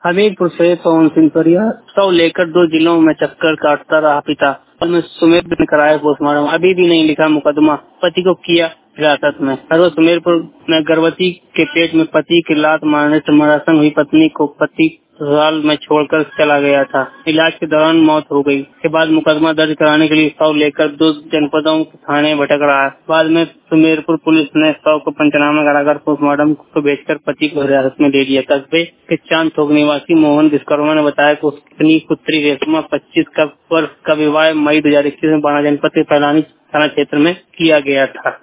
हमीरपुर से पवन सिंह परिया शव लेकर 2 जिलों में चक्कर काटता रहा पिता। कल में सुमेरपुर में कराया पोस्टमार्टम, अभी भी नहीं लिखा मुकदमा, पति को किया हिरासत में। सुमेरपुर में गर्भवती के पेट में पति की लात मारने से मरासंग हुई पत्नी को पति अस्पताल में छोड़कर चला गया था। इलाज के दौरान मौत हो गई। के बाद मुकदमा दर्ज कराने के लिए शव लेकर 2 जनपदों के थाने भटक रहा है। बाद में सुमेरपुर पुलिस ने शव को पंचनामा कराकर पोस्टमार्टम को भेजकर पति को हिरासत में ले लिया। कस्बे के चांद थोक निवासी मोहन विश्वकर्मा ने बताया कि उसकी पुत्री रेशमा 25 वर्ष का विवाह मई 2021 में बाणा जनपद के फैलानी थाना क्षेत्र में किया गया था।